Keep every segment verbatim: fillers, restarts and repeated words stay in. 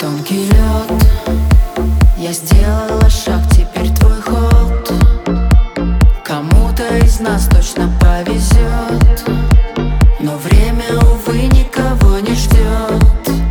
Тонкий лед, я сделала шаг, теперь твой ход. Кому-то из нас точно повезет, но время, увы, никого не ждет.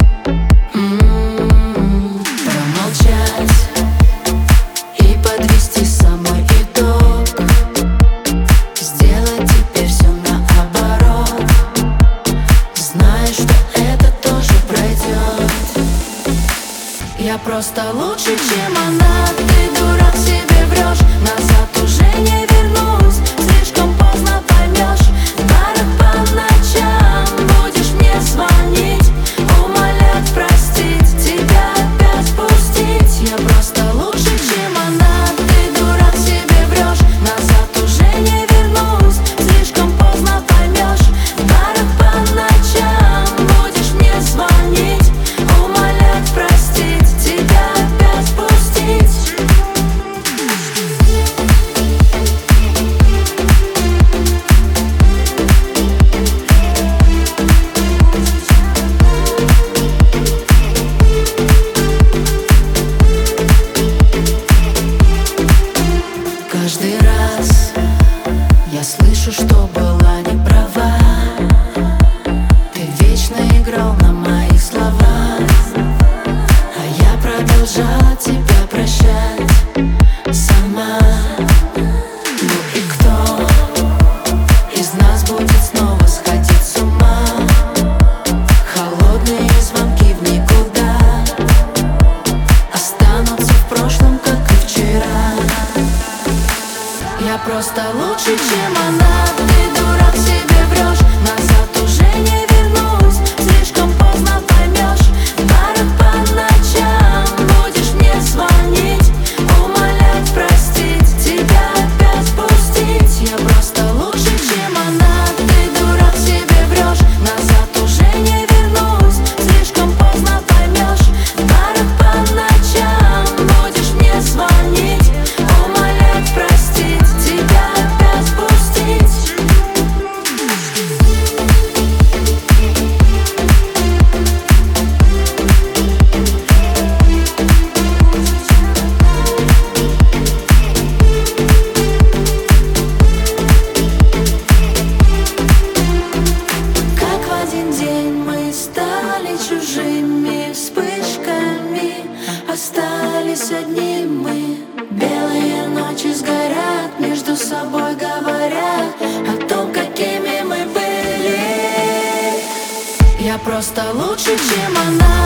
М-м-м, промолчать и подвести самый итог, сделать теперь все наоборот, зная, что это тоже пройдет. Я просто лучше, чем она. Ты дурак, себе врешь, назад уже не вернусь. Слишком поздно поймешь. В барах по ночам будешь мне звонить, умолять простить, тебя опять пустить. Я просто лучше, чем она. Ты дурак, себе врешь, назад уже не вернусь. Слишком поздно поймешь. В барах по ночам будешь мне звонить, умолять простить, тебя опять пустить. Каждый раз я слышу, что была не права. Ты вечно играл на моих словах, а я продолжала тебя прощать сама. Ну и кто из нас будет снова сходить с ума? Холодные звонки в никуда останутся в прошлом, как и вчера. Я просто лучше, чем она. Ты дурак, себе врешь, назад уже не вернусь. Слишком поздно поймешь. В барах по ночам будешь мне звонить, умолять простить, тебя опять пустить. Я просто лучше, чем она. Ты дурак, себе врешь, назад уже не вернусь. Слишком поздно поймешь. В барах по ночам будешь мне звонить, умолять простить, тебя опять пустить. Как в один день мы стали чужими вспышками, остались одни мы. Белые ночи сгорят, между собой говоря о том, какими мы были. Я просто лучше, чем она.